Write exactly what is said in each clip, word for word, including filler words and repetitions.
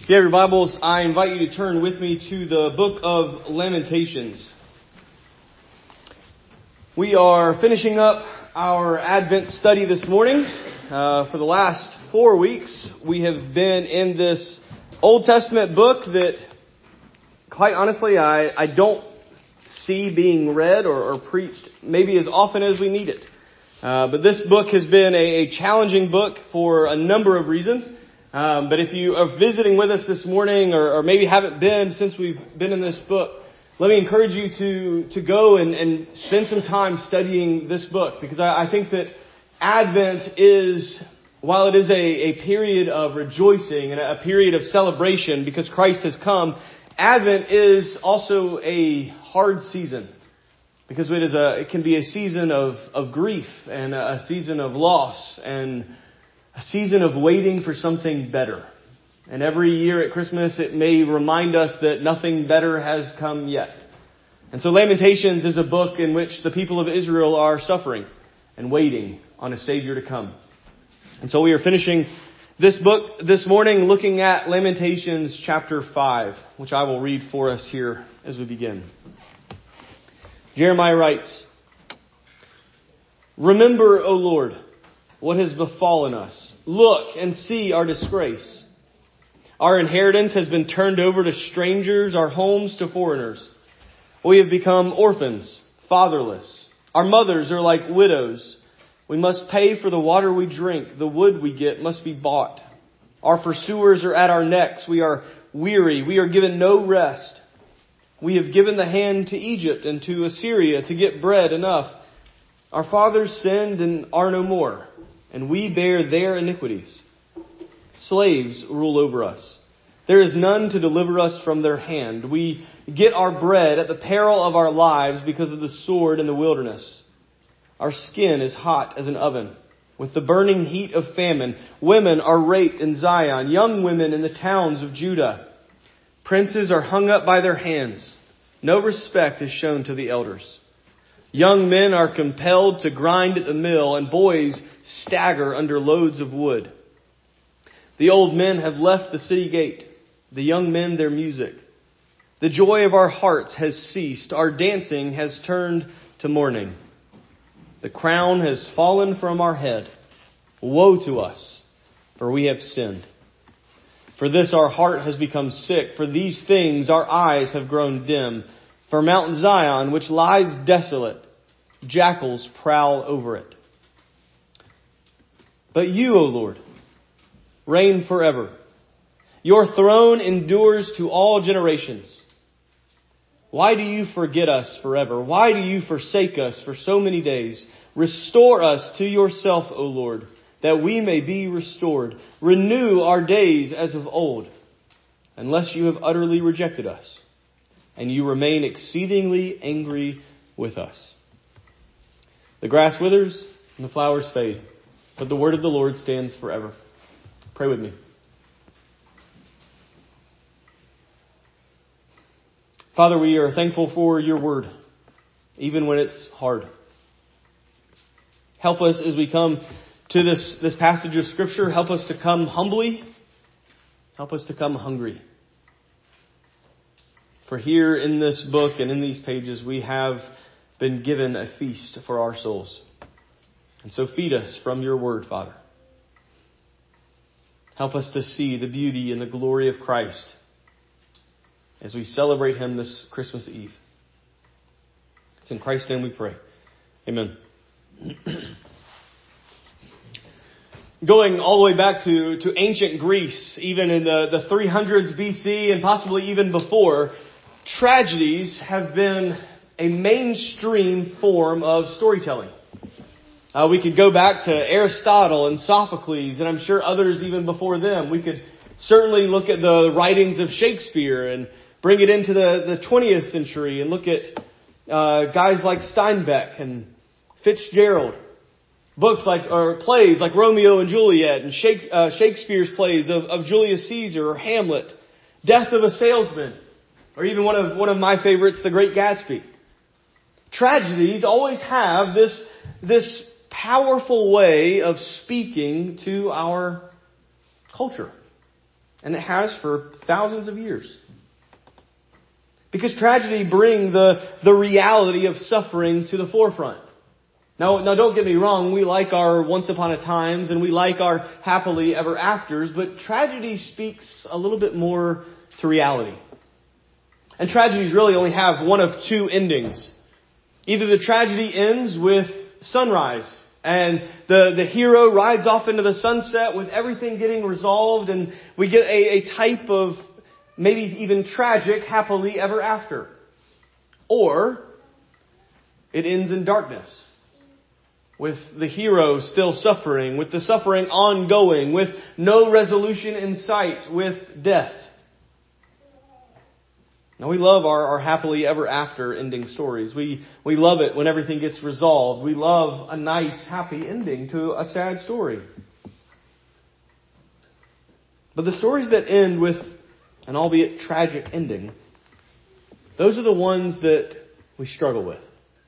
If you have your Bibles, I invite you to turn with me to the book of Lamentations. We are finishing up our Advent study this morning. Uh, for the last four weeks, we have been in this Old Testament book that, quite honestly, I, I don't see being read or, or preached maybe as often as we need it. Uh, but this book has been a, a challenging book for a number of reasons. Um, but if you are visiting with us this morning or, or maybe haven't been since we've been in this book, let me encourage you to, to go and, and spend some time studying this book, because I, I think that Advent is, while it is a, a period of rejoicing and a period of celebration because Christ has come, Advent is also a hard season, because it is a, it can be a season of, of grief and a season of loss and a season of waiting for something better. And every year at Christmas, it may remind us that nothing better has come yet. And so Lamentations is a book in which the people of Israel are suffering and waiting on a Savior to come. And so we are finishing this book this morning looking at Lamentations chapter five, which I will read for us here as we begin. Jeremiah writes, "Remember, O Lord, what has befallen us. Look and see our disgrace. Our inheritance has been turned over to strangers, our homes to foreigners. We have become orphans, fatherless. Our mothers are like widows. We must pay for the water we drink. The wood we get must be bought. Our pursuers are at our necks. We are weary. We are given no rest. We have given the hand to Egypt and to Assyria to get bread enough. Our fathers sinned and are no more, and we bear their iniquities. Slaves rule over us. There is none to deliver us from their hand. We get our bread at the peril of our lives because of the sword in the wilderness. Our skin is hot as an oven with the burning heat of famine. Women are raped in Zion, young women in the towns of Judah. Princes are hung up by their hands. No respect is shown to the elders. Young men are compelled to grind at the mill, and boys stagger under loads of wood. The old men have left the city gate, the young men their music. The joy of our hearts has ceased. Our dancing has turned to mourning. The crown has fallen from our head. Woe to us, for we have sinned. For this our heart has become sick. For these things our eyes have grown dim. For Mount Zion, which lies desolate, jackals prowl over it. But you, O Lord, reign forever. Your throne endures to all generations. Why do you forget us forever? Why do you forsake us for so many days? Restore us to yourself, O Lord, that we may be restored. Renew our days as of old, unless you have utterly rejected us, and you remain exceedingly angry with us. The grass withers and the flowers fade, but the word of the Lord stands forever." Pray with me. Father, we are thankful for your word, even when it's hard. Help us as we come to this, this passage of Scripture. Help us to come humbly. Help us to come hungry. For here in this book and in these pages, we have been given a feast for our souls. And so feed us from your word, Father. Help us to see the beauty and the glory of Christ as we celebrate Him this Christmas Eve. It's in Christ's name we pray. Amen. Going all the way back to, to ancient Greece, even in the, the three hundreds B C and possibly even before, tragedies have been a mainstream form of storytelling. Uh, we could go back to Aristotle and Sophocles, and I'm sure others even before them. We could certainly look at the writings of Shakespeare and bring it into the, the twentieth century and look at uh, guys like Steinbeck and Fitzgerald. Books like, or plays like Romeo and Juliet and Shake, uh, Shakespeare's plays of, of Julius Caesar or Hamlet, Death of a Salesman, or even one of, one of my favorites, The Great Gatsby. Tragedies always have this, this powerful way of speaking to our culture. And it has for thousands of years. Because tragedy brings the, the reality of suffering to the forefront. Now, now don't get me wrong, we like our once upon a times and we like our happily ever afters, but tragedy speaks a little bit more to reality. And tragedies really only have one of two endings. Either the tragedy ends with sunrise and the, the hero rides off into the sunset with everything getting resolved, and we get a, a type of maybe even tragic happily ever after. Or it ends in darkness, with the hero still suffering, with the suffering ongoing, with no resolution in sight, with death. Now, we love our, our happily ever after ending stories. We, we love it when everything gets resolved. We love a nice, happy ending to a sad story. But the stories that end with an albeit tragic ending, those are the ones that we struggle with.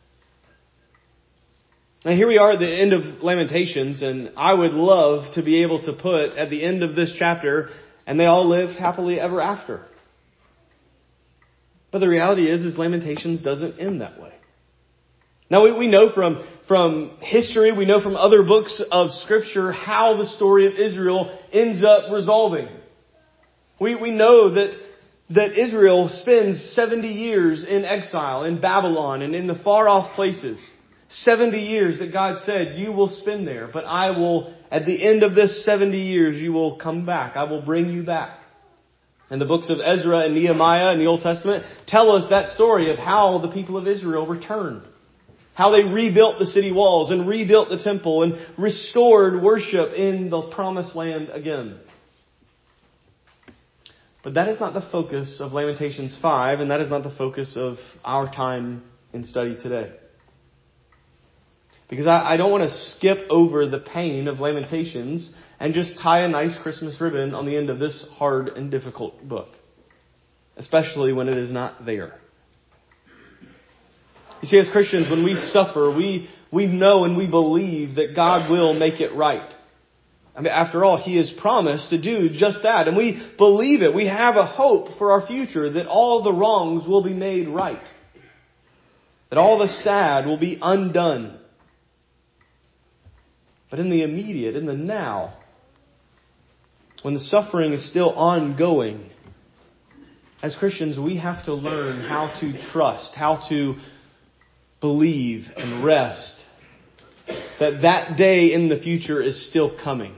Now, here we are at the end of Lamentations, and I would love to be able to put at the end of this chapter, and they all lived happily ever after. But the reality is, is Lamentations doesn't end that way. Now, we, we know from, from history, we know from other books of Scripture how the story of Israel ends up resolving. We, we know that, that Israel spends seventy years in exile in Babylon and in the far off places. seventy years that God said, you will spend there, but I will, at the end of this seventy years, you will come back. I will bring you back. And the books of Ezra and Nehemiah in the Old Testament tell us that story of how the people of Israel returned. How they rebuilt the city walls and rebuilt the temple and restored worship in the promised land again. But that is not the focus of Lamentations five, and that is not the focus of our time in study today. Because I, I don't want to skip over the pain of Lamentations and just tie a nice Christmas ribbon on the end of this hard and difficult book. Especially when it is not there. You see, as Christians, when we suffer, we, we know and we believe that God will make it right. I mean, after all, He has promised to do just that. And we believe it. We have a hope for our future that all the wrongs will be made right. That all the sad will be undone. But in the immediate, in the now, when the suffering is still ongoing, as Christians, we have to learn how to trust, how to believe and rest that that day in the future is still coming.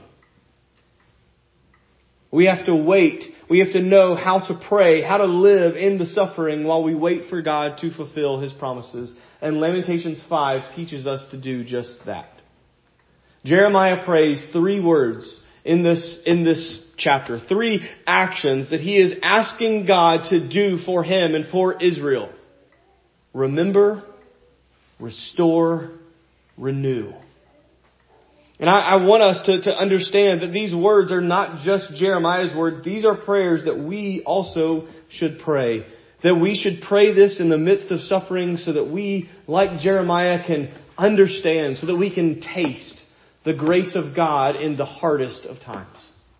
We have to wait. We have to know how to pray, how to live in the suffering while we wait for God to fulfill His promises. And Lamentations five teaches us to do just that. Jeremiah prays three words in this, in this chapter. Three actions that he is asking God to do for him and for Israel. Remember, restore, renew. And I, I want us to, to understand that these words are not just Jeremiah's words. These are prayers that we also should pray. That we should pray this in the midst of suffering so that we, like Jeremiah, can understand, so that we can taste the grace of God in the hardest of times.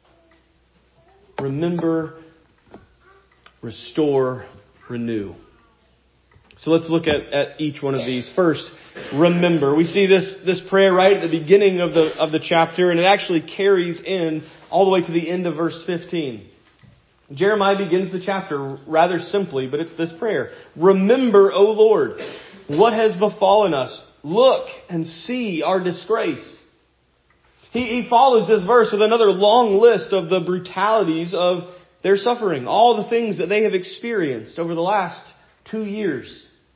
Remember, restore, renew. So let's look at, at each one of these. First, remember. We see this, this prayer right at the beginning of the, of the chapter, and it actually carries in all the way to the end of verse fifteen. Jeremiah begins the chapter rather simply, but it's this prayer. Remember, O Lord, what has befallen us. Look and see our disgrace. He, he follows this verse with another long list of the brutalities of their suffering. All the things that they have experienced over the last two years.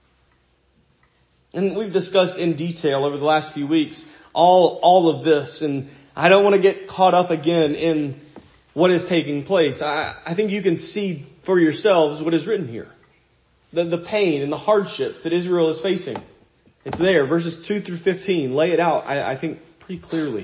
And we've discussed in detail over the last few weeks all, all of this. And I don't want to get caught up again in what is taking place. I, I think you can see for yourselves what is written here. The, the pain and the hardships that Israel is facing. It's there. Verses two through fifteen lay it out, I, I think, pretty clearly.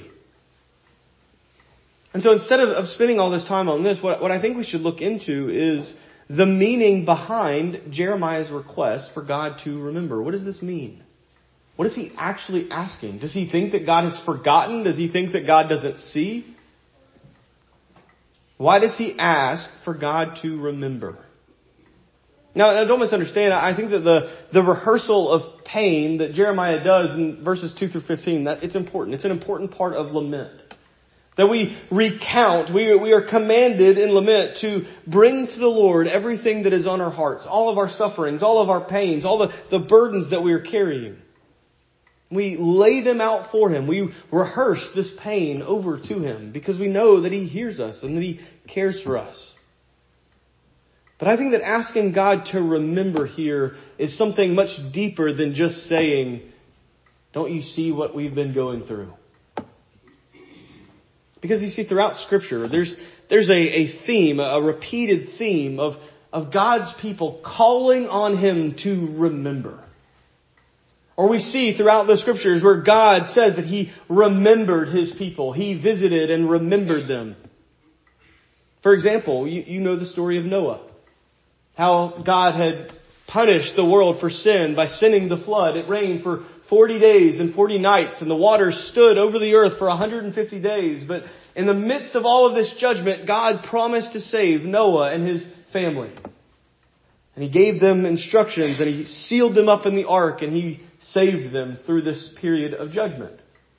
And so instead of, of spending all this time on this, what, what I think we should look into is the meaning behind Jeremiah's request for God to remember. What does this mean? What is he actually asking? Does he think that God has forgotten? Does he think that God doesn't see? Why does he ask for God to remember? Now, now don't misunderstand. I think that the, the rehearsal of pain that Jeremiah does in verses two through fifteen, that it's important. It's an important part of lament. That we recount, we, we are commanded in lament to bring to the Lord everything that is on our hearts, all of our sufferings, all of our pains, all the, the burdens that we are carrying. We lay them out for Him. We rehearse this pain over to Him because we know that He hears us and that He cares for us. But I think that asking God to remember here is something much deeper than just saying, don't you see what we've been going through? Because you see, throughout Scripture, there's there's a, a theme, a repeated theme of, of God's people calling on Him to remember. Or we see throughout the Scriptures where God says that He remembered His people. He visited and remembered them. For example, you, you know the story of Noah. How God had punished the world for sin by sending the flood. It rained for forty days and forty nights, and the waters stood over the earth for one hundred fifty days. But in the midst of all of this judgment, God promised to save Noah and his family. And He gave them instructions, and He sealed them up in the ark, and He saved them through this period of judgment.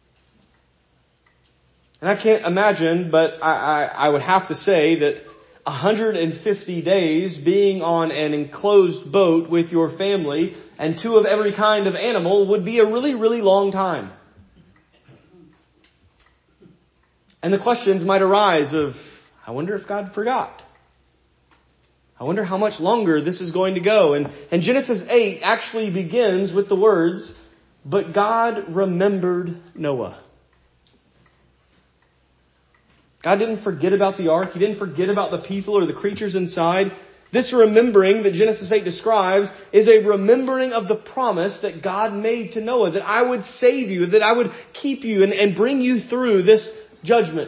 And I can't imagine, but I, I, I would have to say that one hundred fifty days being on an enclosed boat with your family and two of every kind of animal would be a really, really long time. And the questions might arise of, I wonder if God forgot. I wonder how much longer this is going to go. And, and Genesis eight actually begins with the words, but God remembered Noah. God didn't forget about the ark. He didn't forget about the people or the creatures inside. This remembering that Genesis eight describes is a remembering of the promise that God made to Noah, that I would save you, that I would keep you and, and bring you through this judgment.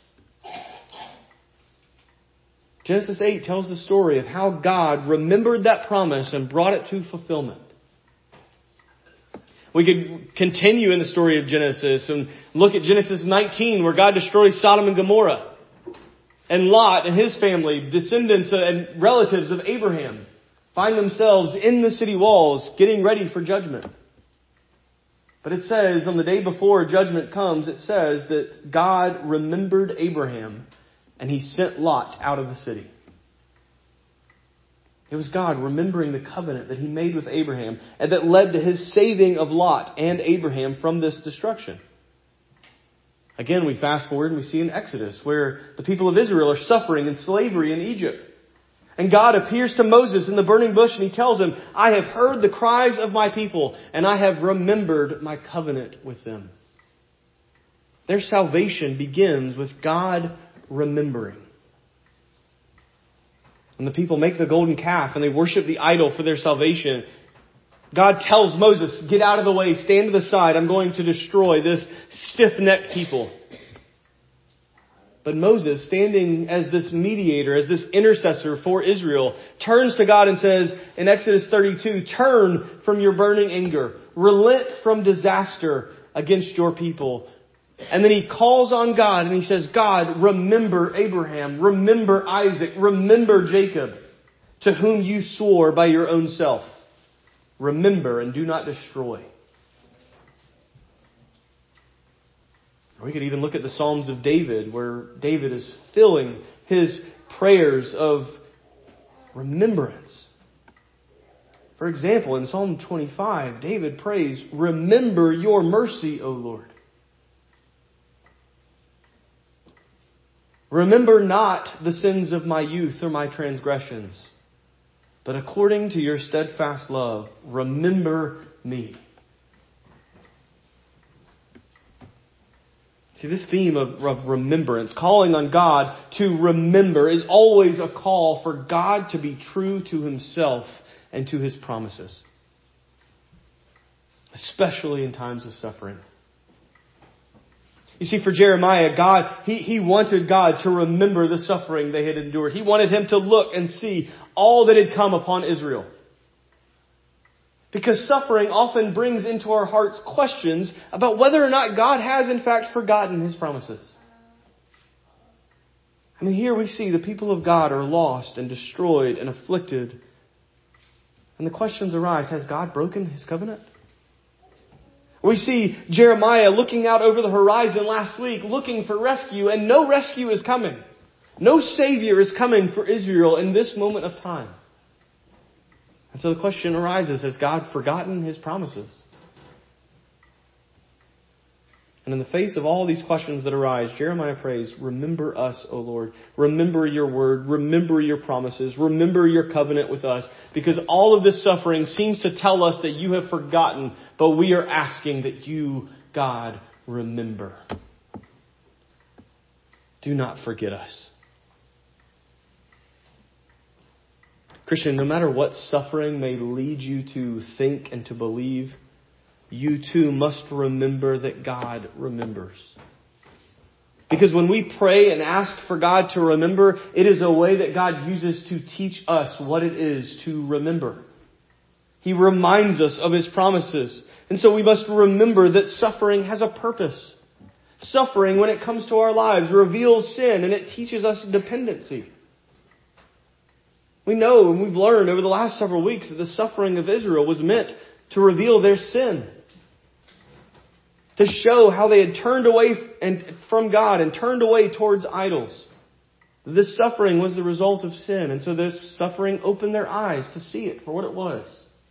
Genesis eight tells the story of how God remembered that promise and brought it to fulfillment. We could continue in the story of Genesis and look at Genesis nineteen, where God destroys Sodom and Gomorrah. And Lot and his family, descendants and relatives of Abraham, find themselves in the city walls getting ready for judgment. But it says, on the day before judgment comes, it says that God remembered Abraham and He sent Lot out of the city. It was God remembering the covenant that He made with Abraham and that led to His saving of Lot and Abraham from this destruction. Again, we fast forward and we see in Exodus where the people of Israel are suffering in slavery in Egypt. And God appears to Moses in the burning bush and He tells him, I have heard the cries of my people and I have remembered my covenant with them. Their salvation begins with God remembering. When the people make the golden calf and they worship the idol for their salvation, God tells Moses, get out of the way, stand to the side. I'm going to destroy this stiff-necked people. But Moses, standing as this mediator, as this intercessor for Israel, turns to God and says in Exodus thirty-two, turn from your burning anger, relent from disaster against your people. And then he calls on God and he says, God, remember Abraham, remember Isaac, remember Jacob, to whom you swore by your own self. Remember and do not destroy. Or we could even look at the Psalms of David, where David is filling his prayers of remembrance. For example, in Psalm twenty-five, David prays, remember your mercy, O Lord. Remember not the sins of my youth or my transgressions, but according to your steadfast love, remember me. See, this theme of, of remembrance, calling on God to remember, is always a call for God to be true to Himself and to His promises. Especially in times of suffering. You see, for Jeremiah, God, he, he wanted God to remember the suffering they had endured. He wanted him to look and see all that had come upon Israel. Because suffering often brings into our hearts questions about whether or not God has in fact forgotten His promises. I mean, here we see the people of God are lost and destroyed and afflicted. And the questions arise, has God broken His covenant? We see Jeremiah looking out over the horizon last week, looking for rescue, and no rescue is coming. No Savior is coming for Israel in this moment of time. And so the question arises, has God forgotten His promises? And in the face of all these questions that arise, Jeremiah prays, remember us, O Lord. Remember your word. Remember your promises. Remember your covenant with us. Because all of this suffering seems to tell us that you have forgotten. But we are asking that you, God, remember. Do not forget us. Christian, no matter what suffering may lead you to think and to believe, you too must remember that God remembers. Because when we pray and ask for God to remember, it is a way that God uses to teach us what it is to remember. He reminds us of His promises. And so we must remember that suffering has a purpose. Suffering, when it comes to our lives, reveals sin and it teaches us dependency. We know and we've learned over the last several weeks that the suffering of Israel was meant to reveal their sin. To show how they had turned away and from God and turned away towards idols. This suffering was the result of sin. And so this suffering opened their eyes to see it for what it was.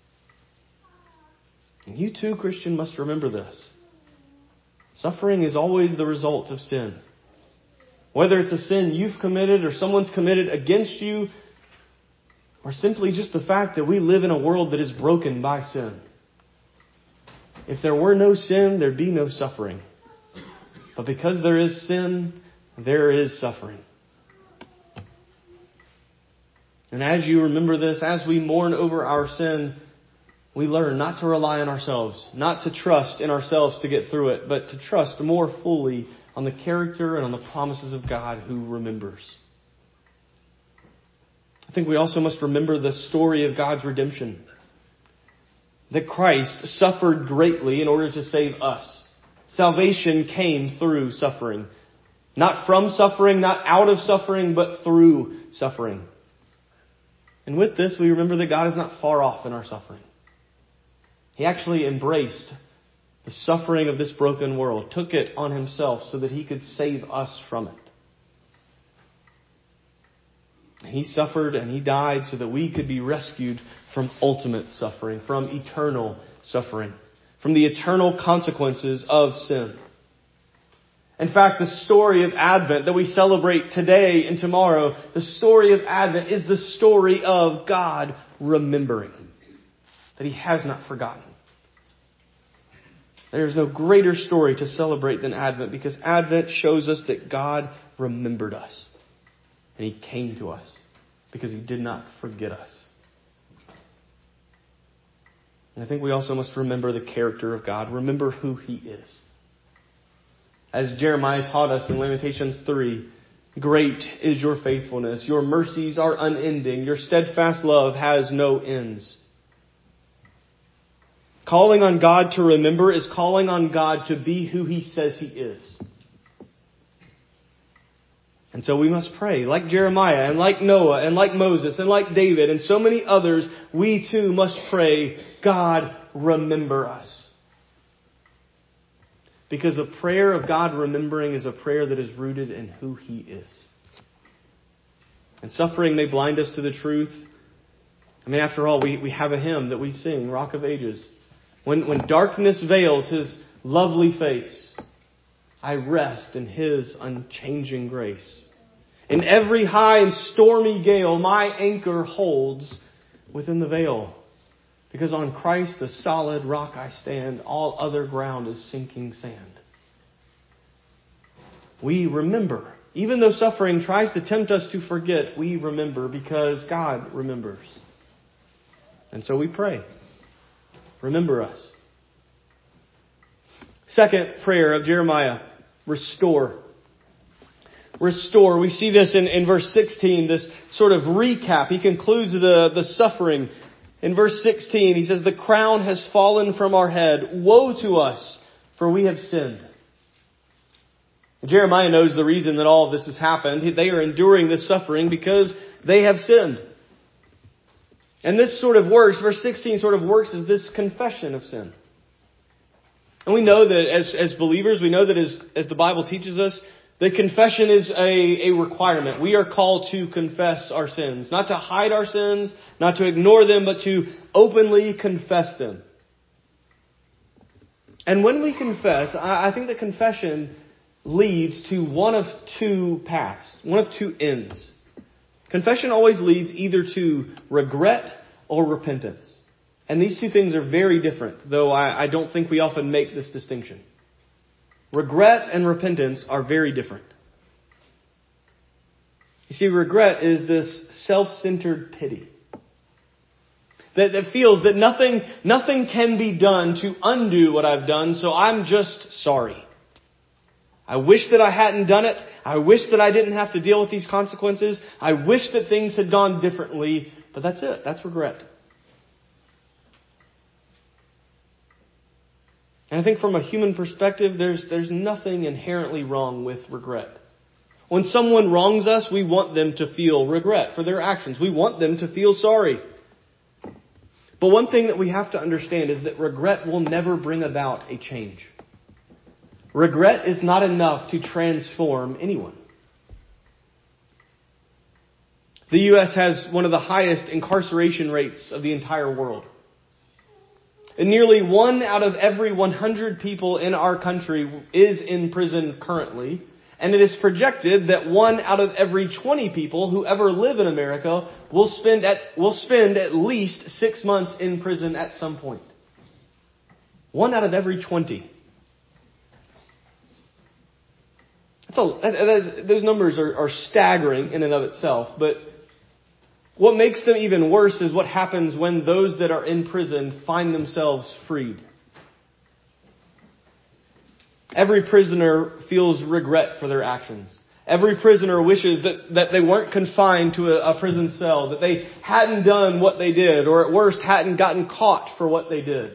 And you too, Christian, must remember this. Suffering is always the result of sin. Whether it's a sin you've committed or someone's committed against you, or simply just the fact that we live in a world that is broken by sin. If there were no sin, there'd be no suffering. But because there is sin, there is suffering. And as you remember this, as we mourn over our sin, we learn not to rely on ourselves, not to trust in ourselves to get through it, but to trust more fully on the character and on the promises of God who remembers. I think we also must remember the story of God's redemption. That Christ suffered greatly in order to save us. Salvation came through suffering. Not from suffering, not out of suffering, but through suffering. And with this, we remember that God is not far off in our suffering. He actually embraced the suffering of this broken world, took it on Himself so that He could save us from it. He suffered and He died so that we could be rescued from ultimate suffering, from eternal suffering, from the eternal consequences of sin. In fact, the story of Advent that we celebrate today and tomorrow, the story of Advent is the story of God remembering. That He has not forgotten. There is no greater story to celebrate than Advent, because Advent shows us that God remembered us. And He came to us because He did not forget us. And I think we also must remember the character of God. Remember who He is. As Jeremiah taught us in Lamentations three, great is your faithfulness. Your mercies are unending. Your steadfast love has no ends. Calling on God to remember is calling on God to be who He says He is. And so we must pray, like Jeremiah and like Noah and like Moses and like David and so many others, we too must pray, God, remember us. Because the prayer of God remembering is a prayer that is rooted in who He is. And suffering may blind us to the truth. I mean, after all, we, we have a hymn that we sing, Rock of Ages. When, when darkness veils His lovely face, I rest in His unchanging grace. In every high and stormy gale, my anchor holds within the veil. Because on Christ, the solid rock I stand, all other ground is sinking sand. We remember. Even though suffering tries to tempt us to forget, we remember because God remembers. And so we pray. Remember us. Second prayer of Jeremiah. Restore. Restore. We see this in, in verse sixteen, this sort of recap. He concludes the, the suffering. In verse sixteen, he says, the crown has fallen from our head. Woe to us, for we have sinned. Jeremiah knows the reason that all of this has happened. They are enduring this suffering because they have sinned. And this sort of works, verse sixteen sort of works as this confession of sin. And we know that as, as believers, we know that as, as the Bible teaches us, that confession is a, a requirement. We are called to confess our sins. Not to hide our sins, not to ignore them, but to openly confess them. And when we confess, I, I think that confession leads to one of two paths, one of two ends. Confession always leads either to regret or repentance. And these two things are very different, though I, I don't think we often make this distinction. Regret and repentance are very different. You see, regret is this self-centered pity that, that feels that nothing, nothing can be done to undo what I've done, so I'm just sorry. I wish that I hadn't done it. I wish that I didn't have to deal with these consequences. I wish that things had gone differently. But that's it. That's regret. And I think from a human perspective, there's, there's nothing inherently wrong with regret. When someone wrongs us, we want them to feel regret for their actions. We want them to feel sorry. But one thing that we have to understand is that regret will never bring about a change. Regret is not enough to transform anyone. The U S has one of the highest incarceration rates of the entire world. And nearly one out of every one hundred people in our country is in prison currently. And it is projected that one out of every twenty people who ever live in America will spend at, will spend at least six months in prison at some point. One out of every twenty. So those numbers are, are staggering in and of itself, but what makes them even worse is what happens when those that are in prison find themselves freed. Every prisoner feels regret for their actions. Every prisoner wishes that, that they weren't confined to a, a prison cell, that they hadn't done what they did, or at worst hadn't gotten caught for what they did.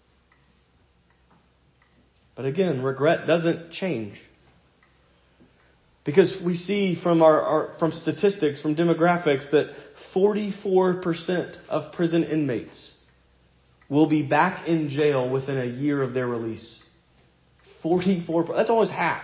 But again, regret doesn't change. Because we see from our, our from statistics, from demographics, that forty-four percent of prison inmates will be back in jail within a year of their release. forty-four percent. That's almost half.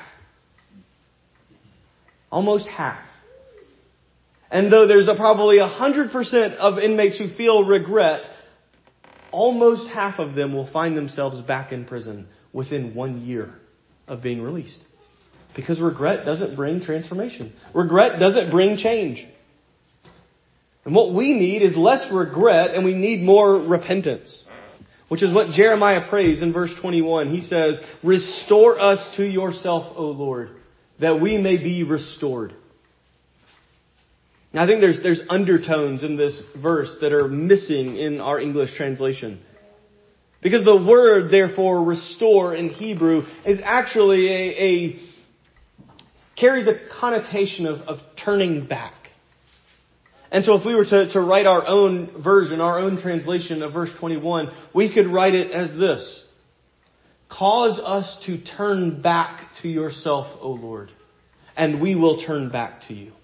Almost half. And though there's a probably one hundred percent of inmates who feel regret, almost half of them will find themselves back in prison within one year of being released. Because regret doesn't bring transformation. Regret doesn't bring change. And what we need is less regret, and we need more repentance. Which is what Jeremiah prays in verse twenty-one. He says, "Restore us to yourself, O Lord, that we may be restored." Now I think there's there's undertones in this verse that are missing in our English translation. Because the word, therefore, restore in Hebrew is actually a, a carries a connotation of, of turning back. And so if we were to, to write our own version, our own translation of verse twenty-one, we could write it as this: "Cause us to turn back to yourself, O Lord, and we will turn back to you."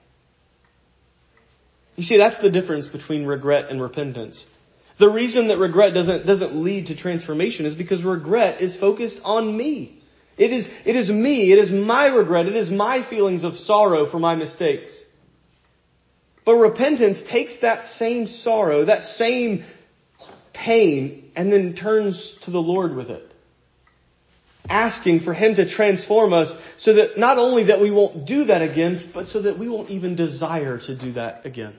You see, that's the difference between regret and repentance. The reason that regret doesn't, doesn't lead to transformation is because regret is focused on me. It is, it is me. It is my regret. It is my feelings of sorrow for my mistakes. But repentance takes that same sorrow, that same pain, and then turns to the Lord with it. Asking for Him to transform us so that not only that we won't do that again, but so that we won't even desire to do that again.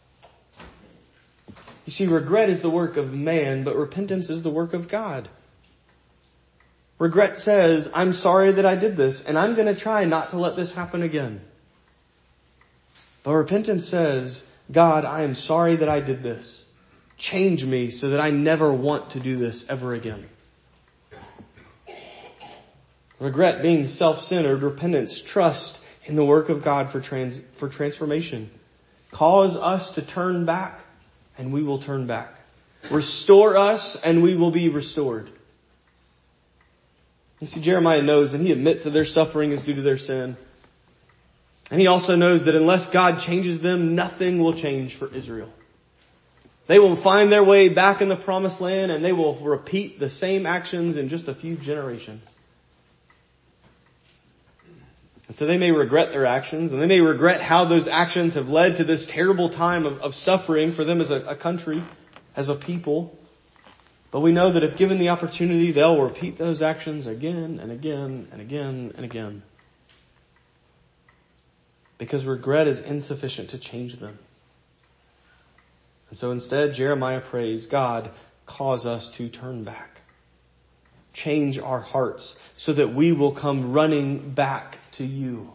You see, regret is the work of man, but repentance is the work of God. Regret says, I'm sorry that I did this, and I'm going to try not to let this happen again. But repentance says, God, I am sorry that I did this. Change me so that I never want to do this ever again. Regret being self-centered, repentance, trust in the work of God for trans, for transformation. Cause us to turn back, and we will turn back. Restore us, and we will be restored. You see, Jeremiah knows and he admits that their suffering is due to their sin. And he also knows that unless God changes them, nothing will change for Israel. They will find their way back in the promised land and they will repeat the same actions in just a few generations. And so they may regret their actions and they may regret how those actions have led to this terrible time of, of suffering for them as a, a country, as a people. But we know that if given the opportunity, they'll repeat those actions again and again and again and again. Because regret is insufficient to change them. And so instead, Jeremiah prays, God, cause us to turn back. Change our hearts so that we will come running back to you.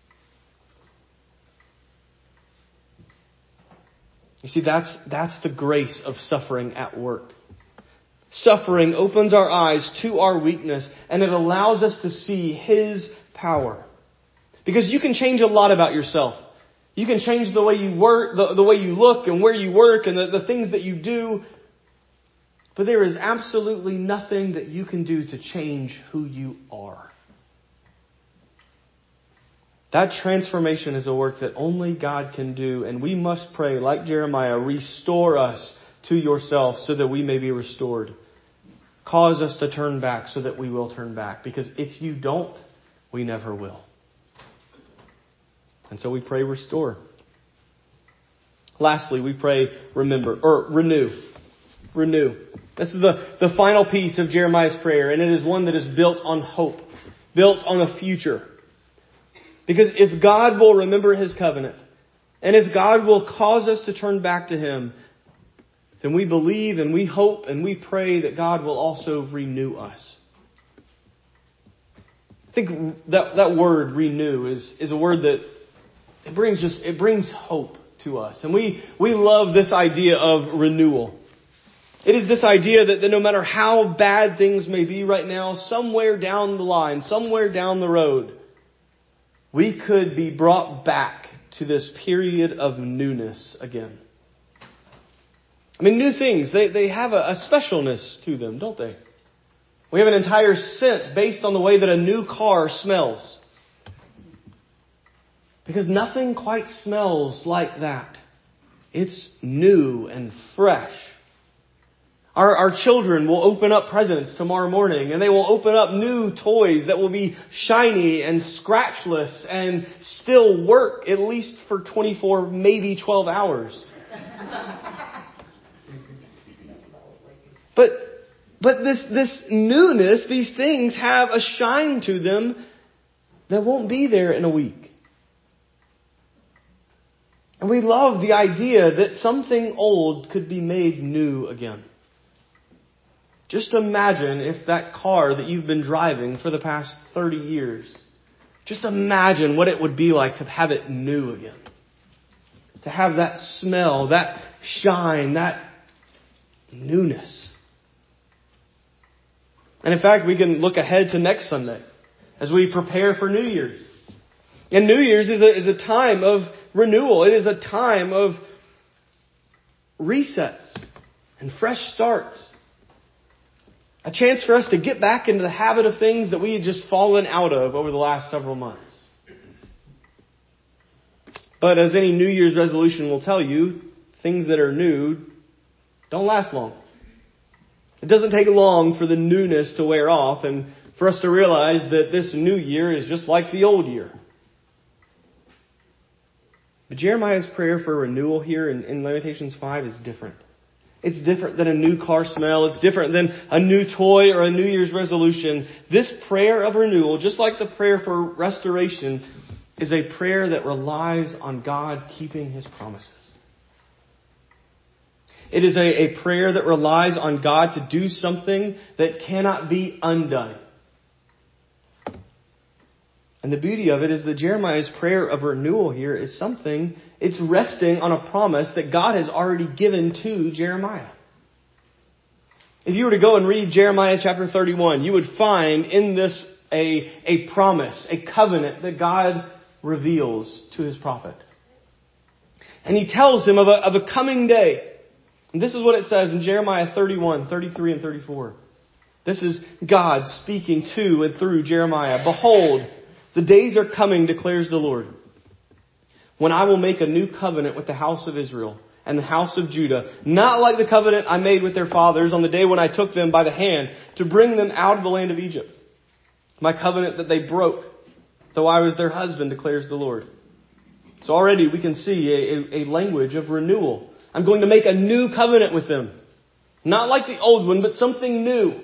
You see, that's, that's the grace of suffering at work. Suffering opens our eyes to our weakness and it allows us to see His power. Because you can change a lot about yourself. You can change the way you work, the, the way you look and where you work and the, the things that you do. But there is absolutely nothing that you can do to change who you are. That transformation is a work that only God can do. And we must pray, like Jeremiah, restore us to yourself so that we may be restored. Cause us to turn back so that we will turn back. Because if you don't, we never will. And so we pray restore. Lastly, we pray remember, or renew. Renew. This is the, the final piece of Jeremiah's prayer, and it is one that is built on hope, built on a future. Because if God will remember His covenant, and if God will cause us to turn back to Him, then we believe and we hope and we pray that God will also renew us. I think that, that word renew is, is a word that it brings just, it brings hope to us. And we, we love this idea of renewal. It is this idea that, that no matter how bad things may be right now, somewhere down the line, somewhere down the road, we could be brought back to this period of newness again. I mean, new things, they, they have a, a specialness to them, don't they? We have an entire scent based on the way that a new car smells. Because nothing quite smells like that. It's new and fresh. Our, our children will open up presents tomorrow morning and they will open up new toys that will be shiny and scratchless and still work at least for twenty-four, maybe twelve hours. But, but this, this newness, these things have a shine to them that won't be there in a week. And we love the idea that something old could be made new again. Just imagine if that car that you've been driving for the past thirty years, just imagine what it would be like to have it new again. To have that smell, that shine, that newness. And in fact, we can look ahead to next Sunday as we prepare for New Year's. And New Year's is a, is a time of renewal. It is a time of resets and fresh starts. A chance for us to get back into the habit of things that we had just fallen out of over the last several months. But as any New Year's resolution will tell you, things that are new don't last long. It doesn't take long for the newness to wear off and for us to realize that this new year is just like the old year. But Jeremiah's prayer for renewal here in, in Lamentations five is different. It's different than a new car smell. It's different than a new toy or a New Year's resolution. This prayer of renewal, just like the prayer for restoration, is a prayer that relies on God keeping His promises. It is a, a prayer that relies on God to do something that cannot be undone. And the beauty of it is that Jeremiah's prayer of renewal here is something, it's resting on a promise that God has already given to Jeremiah. If you were to go and read Jeremiah chapter thirty-one, you would find in this a, a promise, a covenant that God reveals to His prophet. And He tells him of a, of a coming day. And this is what it says in Jeremiah thirty-one, thirty-three and thirty-four. This is God speaking to and through Jeremiah. Behold, the days are coming, declares the Lord, when I will make a new covenant with the house of Israel and the house of Judah, not like the covenant I made with their fathers on the day when I took them by the hand to bring them out of the land of Egypt. My covenant that they broke, though I was their husband, declares the Lord. So already we can see a, a, a language of renewal. I'm going to make a new covenant with them. Not like the old one, but something new.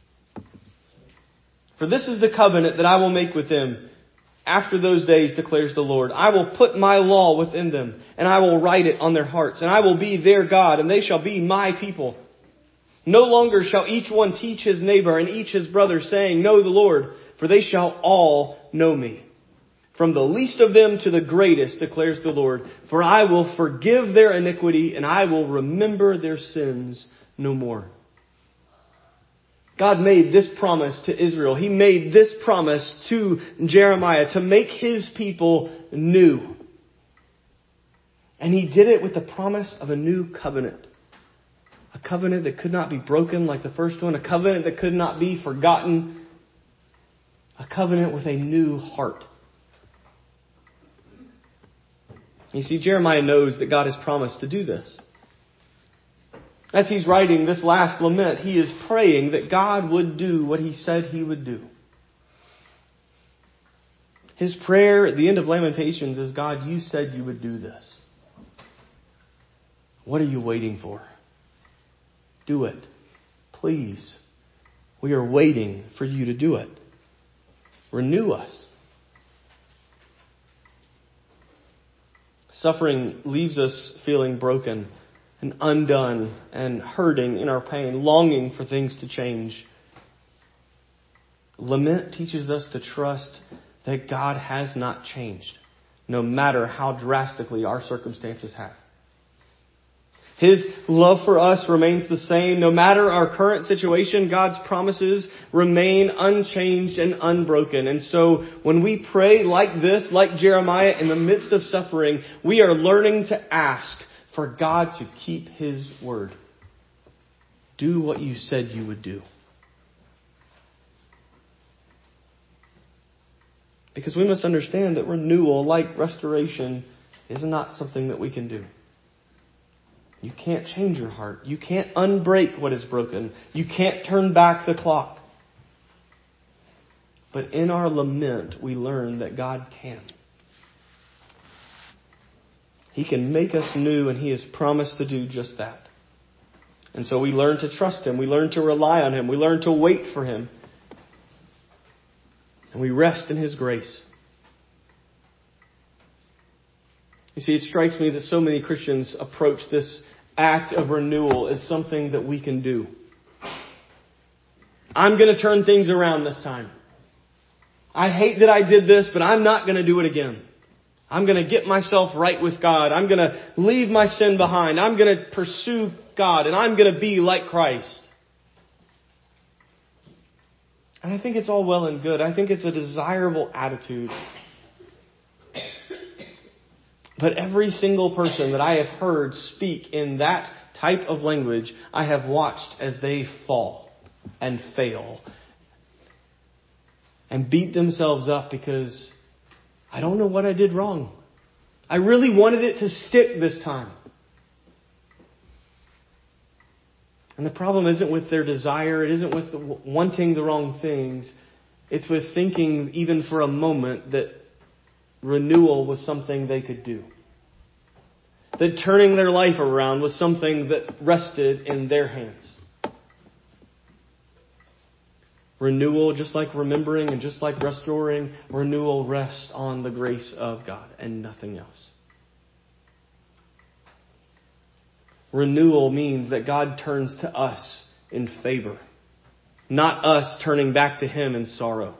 For this is the covenant that I will make with them after those days, declares the Lord. I will put my law within them, and I will write it on their hearts, and I will be their God, and they shall be my people. No longer shall each one teach his neighbor and each his brother, saying, Know the Lord, for they shall all know me. From the least of them to the greatest, declares the Lord. For I will forgive their iniquity, and I will remember their sins no more. God made this promise to Israel. He made this promise to Jeremiah to make His people new. And He did it with the promise of a new covenant. A covenant that could not be broken like the first one. A covenant that could not be forgotten. A covenant with a new heart. You see, Jeremiah knows that God has promised to do this. As he's writing this last lament, he is praying that God would do what He said He would do. His prayer at the end of Lamentations is, God, you said you would do this. What are you waiting for? Do it. Please. We are waiting for you to do it. Renew us. Suffering leaves us feeling broken and undone and hurting in our pain, longing for things to change. Lament teaches us to trust that God has not changed, no matter how drastically our circumstances have. His love for us remains the same. No matter our current situation, God's promises remain unchanged and unbroken. And so when we pray like this, like Jeremiah, in the midst of suffering, we are learning to ask for God to keep His word. Do what you said you would do. Because we must understand that renewal, like restoration, is not something that we can do. You can't change your heart. You can't unbreak what is broken. You can't turn back the clock. But in our lament, we learn that God can. He can make us new, and He has promised to do just that. And so we learn to trust Him. We learn to rely on Him. We learn to wait for Him. And we rest in His grace. You see, it strikes me that so many Christians approach this act of renewal as something that we can do. I'm going to turn things around this time. I hate that I did this, but I'm not going to do it again. I'm going to get myself right with God. I'm going to leave my sin behind. I'm going to pursue God, and I'm going to be like Christ. And I think it's all well and good. I think it's a desirable attitude. But every single person that I have heard speak in that type of language, I have watched as they fall and fail and beat themselves up because I don't know what I did wrong. I really wanted it to stick this time. And the problem isn't with their desire. It isn't with the, wanting the wrong things. It's with thinking even for a moment that renewal was something they could do. That turning their life around was something that rested in their hands. Renewal, just like remembering and just like restoring, renewal rests on the grace of God and nothing else. Renewal means that God turns to us in favor, not us turning back to Him in sorrow.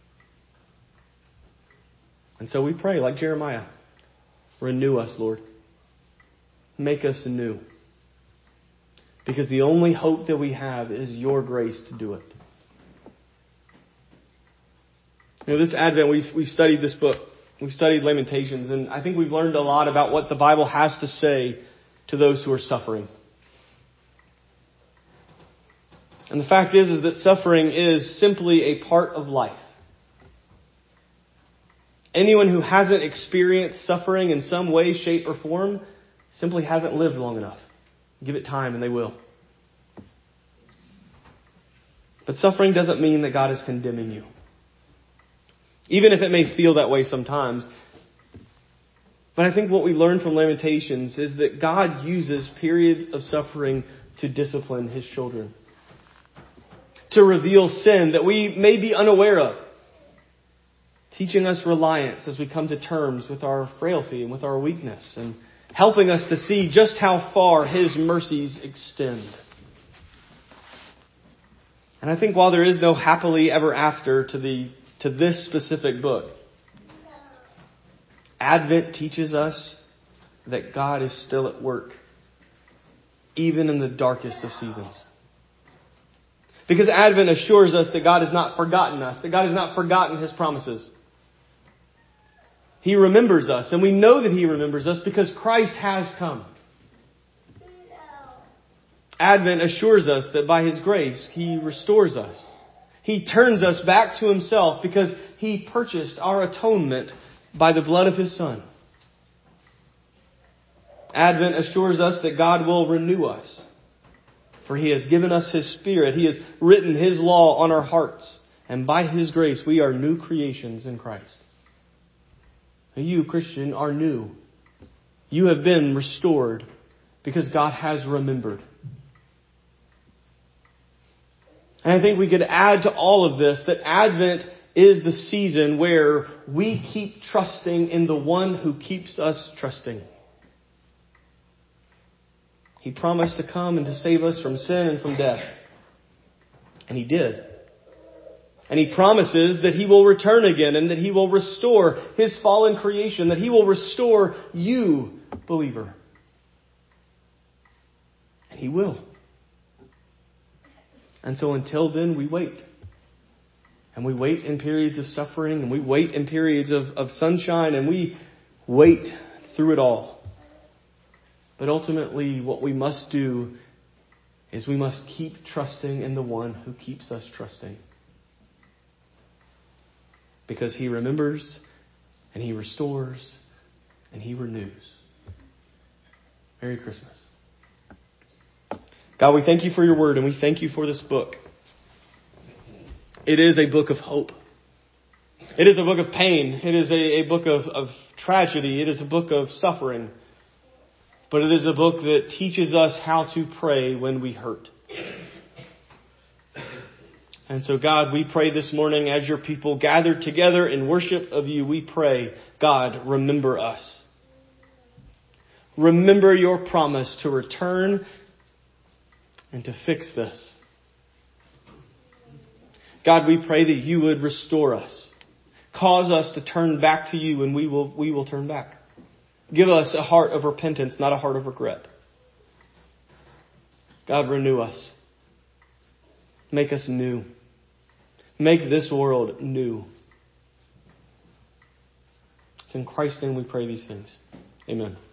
And so we pray like Jeremiah, renew us, Lord. Make us new. Because the only hope that we have is your grace to do it. You know, this Advent, we've, we've studied this book. We've studied Lamentations, and I think we've learned a lot about what the Bible has to say to those who are suffering. And the fact is, is that suffering is simply a part of life. Anyone who hasn't experienced suffering in some way, shape, or form simply hasn't lived long enough. Give it time and they will. But suffering doesn't mean that God is condemning you. Even if it may feel that way sometimes. But I think what we learn from Lamentations is that God uses periods of suffering to discipline His children. To reveal sin that we may be unaware of. Teaching us reliance as we come to terms with our frailty and with our weakness. And helping us to see just how far His mercies extend. And I think while there is no happily ever after to the to this specific book, Advent teaches us that God is still at work, even in the darkest of seasons. Because Advent assures us that God has not forgotten us, that God has not forgotten His promises. He remembers us, and we know that He remembers us because Christ has come. Advent assures us that by His grace, He restores us. He turns us back to Himself because He purchased our atonement by the blood of His Son. Advent assures us that God will renew us. For He has given us His Spirit. He has written His law on our hearts. And by His grace, we are new creations in Christ. You, Christian, are new. You have been restored because God has remembered. And I think we could add to all of this that Advent is the season where we keep trusting in the one who keeps us trusting. He promised to come and to save us from sin and from death. And He did. And He promises that He will return again and that He will restore His fallen creation, that He will restore you, believer. And He will. And so until then, we wait. And we wait in periods of suffering, and we wait in periods of, of sunshine, and we wait through it all. But ultimately, what we must do is we must keep trusting in the one who keeps us trusting. Because He remembers, and He restores, and He renews. Merry Christmas. God, we thank You for Your word, and we thank You for this book. It is a book of hope. It is a book of pain. It is a, a book of, of tragedy. It is a book of suffering. But it is a book that teaches us how to pray when we hurt. And so, God, we pray this morning as Your people gathered together in worship of You, we pray, God, remember us. Remember Your promise to return and to fix this. God, we pray that You would restore us. Cause us to turn back to You, and we will, we will turn back. Give us a heart of repentance, not a heart of regret. God, renew us. Make us new. Make this world new. It's in Christ's name we pray these things. Amen.